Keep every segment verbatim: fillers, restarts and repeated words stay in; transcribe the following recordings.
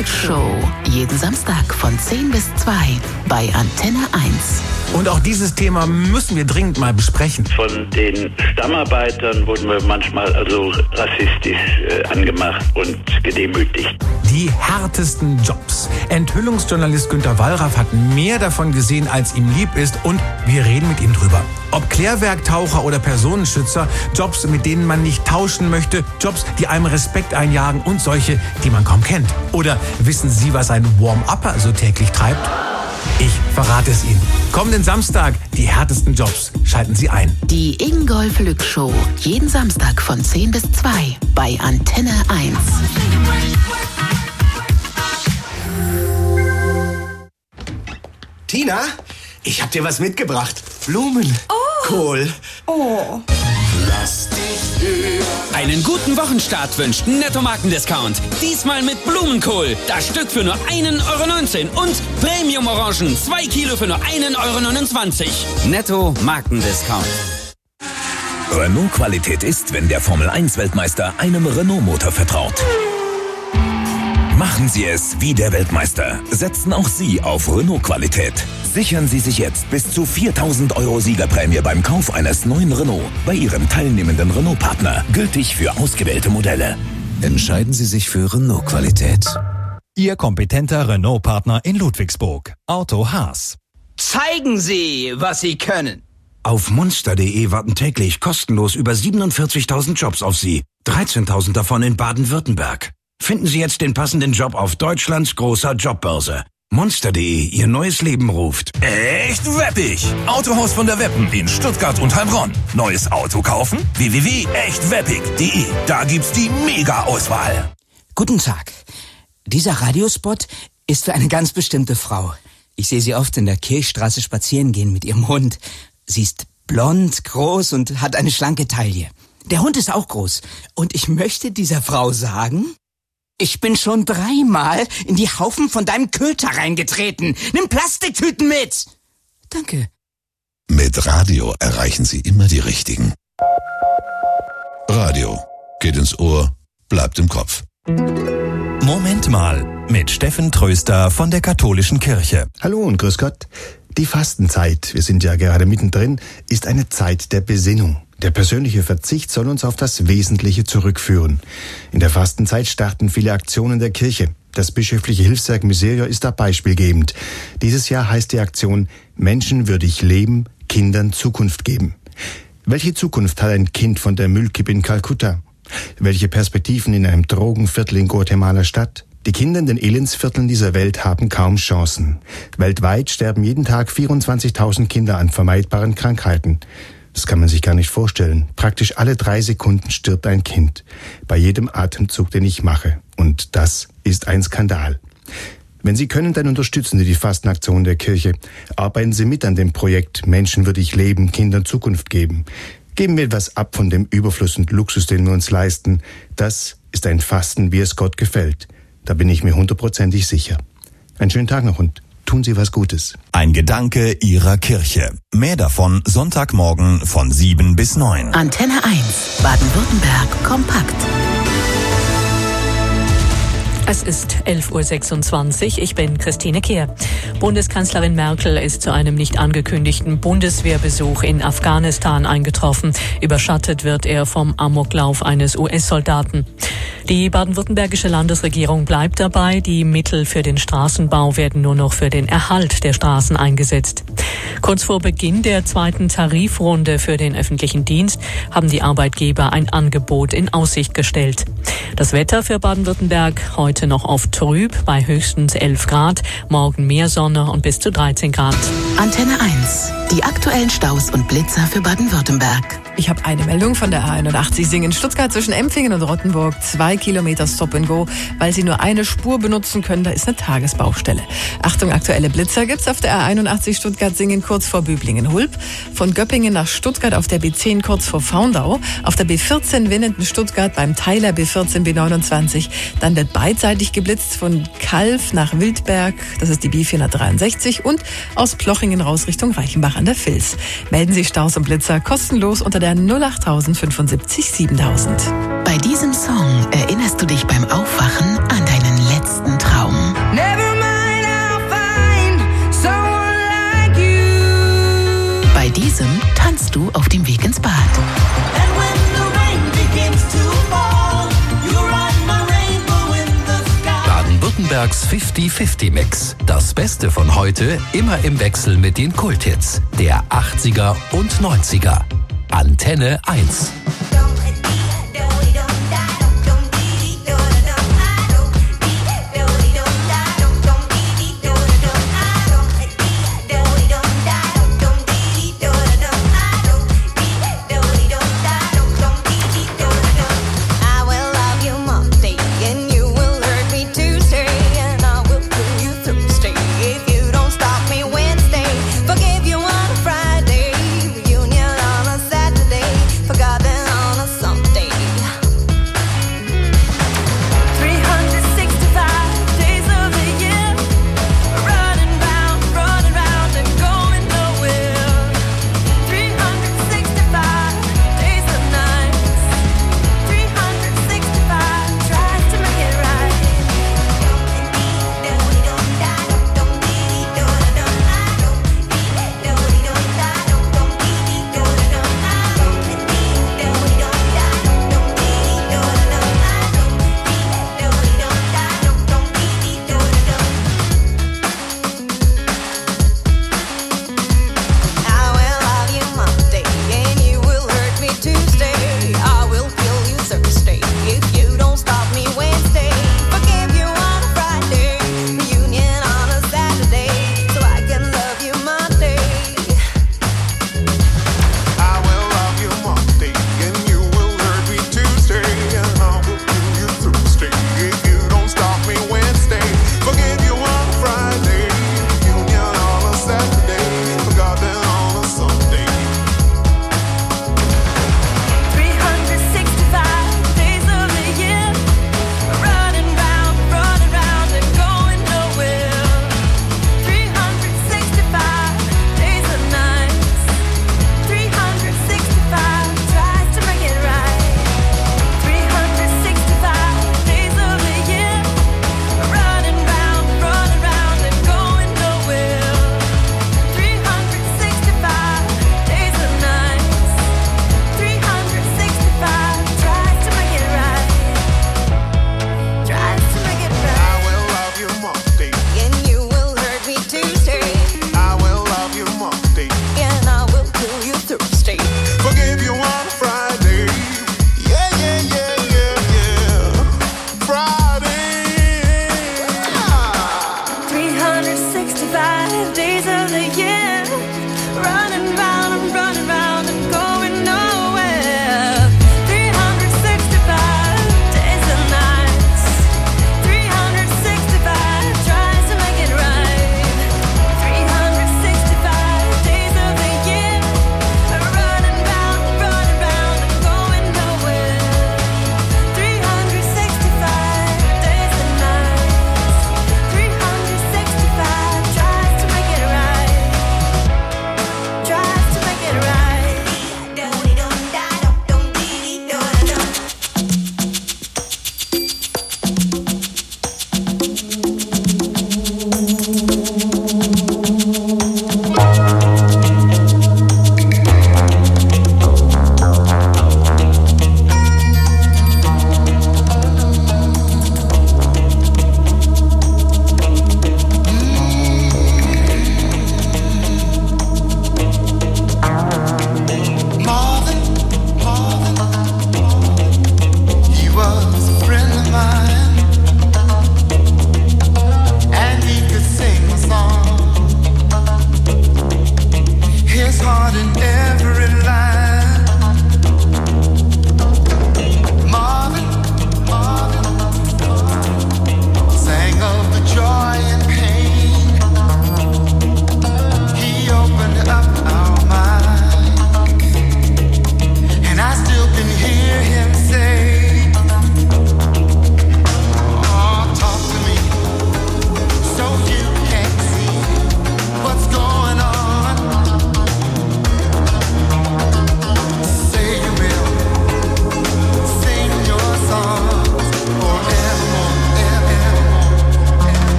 Glücksshow. Jeden Samstag von zehn bis zwei bei Antenne eins. Und auch dieses Thema müssen wir dringend mal besprechen. Von den Stammarbeitern wurden wir manchmal also rassistisch äh, angemacht und gedemütigt. Die härtesten Jobs. Enthüllungsjournalist Günter Wallraff hat mehr davon gesehen, als ihm lieb ist, und wir reden mit ihm drüber. Ob Klärwerktaucher oder Personenschützer, Jobs, mit denen man nicht tauschen möchte, Jobs, die einem Respekt einjagen und solche, die man kaum kennt. Oder wissen Sie, was ein Warm-Upper so täglich treibt? Ich verrate es Ihnen. Kommenden Samstag die härtesten Jobs. Schalten Sie ein. Die Ingolf Lück Show. Jeden Samstag von zehn bis zwei bei Antenne eins. Tina, ich hab dir was mitgebracht. Blumen. Oh. Kohl. Oh. Lass dich hören. Einen guten Wochenstart wünscht Netto Markendiscount. Diesmal mit Blumenkohl. Das Stück für nur einen Euro neunzehn und Premium-Orangen. zwei Kilo für nur einen Euro neunundzwanzig. Netto Markendiscount. Renault-Qualität ist, wenn der Formel eins Weltmeister einem Renault-Motor vertraut. Machen Sie es wie der Weltmeister. Setzen auch Sie auf Renault-Qualität. Sichern Sie sich jetzt bis zu viertausend Euro Siegerprämie beim Kauf eines neuen Renault bei Ihrem teilnehmenden Renault-Partner. Gültig für ausgewählte Modelle. Entscheiden Sie sich für Renault-Qualität. Ihr kompetenter Renault-Partner in Ludwigsburg. Auto Haas. Zeigen Sie, was Sie können. Auf monster punkt de warten täglich kostenlos über siebenundvierzigtausend Jobs auf Sie. dreizehntausend davon in Baden-Württemberg. Finden Sie jetzt den passenden Job auf Deutschlands großer Jobbörse. monster punkt de, Ihr neues Leben ruft. Echt weppig! Autohaus von der Weppen in Stuttgart und Heilbronn. Neues Auto kaufen? w w w punkt echt weppig punkt de. Da gibt's die Mega-Auswahl. Guten Tag. Dieser Radiospot ist für eine ganz bestimmte Frau. Ich sehe sie oft in der Kirchstraße spazieren gehen mit ihrem Hund. Sie ist blond, groß und hat eine schlanke Taille. Der Hund ist auch groß. Und ich möchte dieser Frau sagen: Ich bin schon dreimal in die Haufen von deinem Köter reingetreten. Nimm Plastiktüten mit. Danke. Mit Radio erreichen Sie immer die Richtigen. Radio geht ins Ohr, bleibt im Kopf. Moment mal mit Steffen Tröster von der Katholischen Kirche. Hallo und grüß Gott. Die Fastenzeit, wir sind ja gerade mittendrin, ist eine Zeit der Besinnung. Der persönliche Verzicht soll uns auf das Wesentliche zurückführen. In der Fastenzeit starten viele Aktionen der Kirche. Das bischöfliche Hilfswerk Miseria ist da beispielgebend. Dieses Jahr heißt die Aktion Menschenwürdig leben, Kindern Zukunft geben. Welche Zukunft hat ein Kind von der Müllkippe in Kalkutta? Welche Perspektiven in einem Drogenviertel in Guatemala-Stadt? Die Kinder in den Elendsvierteln dieser Welt haben kaum Chancen. Weltweit sterben jeden Tag vierundzwanzigtausend Kinder an vermeidbaren Krankheiten. Das kann man sich gar nicht vorstellen. Praktisch alle drei Sekunden stirbt ein Kind. Bei jedem Atemzug, den ich mache. Und das ist ein Skandal. Wenn Sie können, dann unterstützen Sie die Fastenaktion der Kirche. Arbeiten Sie mit an dem Projekt Menschenwürdig leben, Kindern Zukunft geben. Geben wir etwas ab von dem Überfluss und Luxus, den wir uns leisten. Das ist ein Fasten, wie es Gott gefällt. Da bin ich mir hundertprozentig sicher. Einen schönen Tag noch und tun Sie was Gutes. Ein Gedanke Ihrer Kirche. Mehr davon Sonntagmorgen von sieben bis neun. Antenne eins, Baden-Württemberg, kompakt. Es ist elf Uhr sechsundzwanzig, ich bin Christine Kehr. Bundeskanzlerin Merkel ist zu einem nicht angekündigten Bundeswehrbesuch in Afghanistan eingetroffen. Überschattet wird er vom Amoklauf eines U S-Soldaten. Die baden-württembergische Landesregierung bleibt dabei, die Mittel für den Straßenbau werden nur noch für den Erhalt der Straßen eingesetzt. Kurz vor Beginn der zweiten Tarifrunde für den öffentlichen Dienst haben die Arbeitgeber ein Angebot in Aussicht gestellt. Das Wetter für Baden-Württemberg heute noch oft trüb, bei höchstens elf Grad, morgen mehr Sonne und bis zu dreizehn Grad. Antenne eins, die aktuellen Staus und Blitzer für Baden-Württemberg. Ich habe eine Meldung von der A einundachtzig Singen Stuttgart zwischen Empfingen und Rottenburg. Zwei Kilometer Stop and Go, weil Sie nur eine Spur benutzen können. Da ist eine Tagesbaustelle. Achtung, aktuelle Blitzer gibt's auf der A einundachtzig Stuttgart Singen kurz vor Büblingen-Hulb. Von Göppingen nach Stuttgart auf der B zehn kurz vor Faundau. Auf der B vierzehn Winnenden-Stuttgart beim Teiler B vierzehn B neunundzwanzig. Dann wird beidseitig geblitzt von Kalf nach Wildberg. Das ist die B vierhundertdreiundsechzig. Und aus Plochingen raus Richtung Reichenbach an der Vils. Melden Sie Staus und Blitzer kostenlos unter der null acht null fünfundsiebzig siebentausend. Bei diesem Song erinnerst du dich beim Aufwachen an deinen letzten Traum. diesem tanzt du auf dem Weg ins Bad. Baden-Württembergs fünfzig fünfzig Mix. Das Beste von heute immer im Wechsel mit den Kulthits der achtziger und neunziger. Antenne eins. Forgive you on a Friday, reunion on a Saturday. Forgotten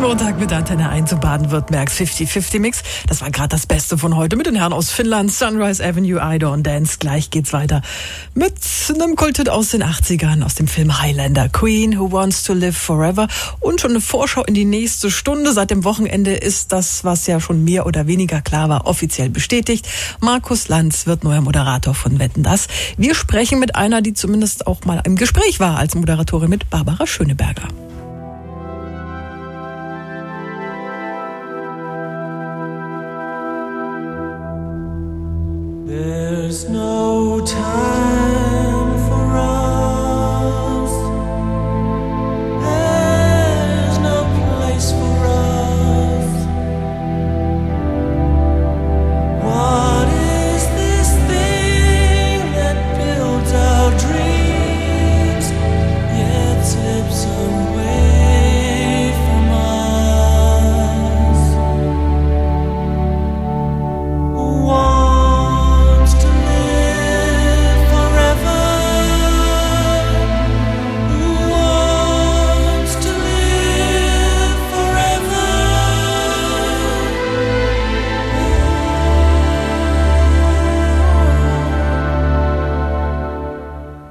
Montag mit Antenne eins zu Baden-Württembergs fünfzig fünfzig Mix. Das war gerade das Beste von heute mit den Herren aus Finnland, Sunrise Avenue, I Don't Dance. Gleich geht's weiter mit einem Kulthit aus den achtzigern, aus dem Film Highlander. Queen, Who Wants to Live Forever. Und schon eine Vorschau in die nächste Stunde. Seit dem Wochenende ist das, was ja schon mehr oder weniger klar war, offiziell bestätigt. Markus Lanz wird neuer Moderator von Wetten, dass. Wir sprechen mit einer, die zumindest auch mal im Gespräch war als Moderatorin, mit Barbara Schöneberger. There's no time.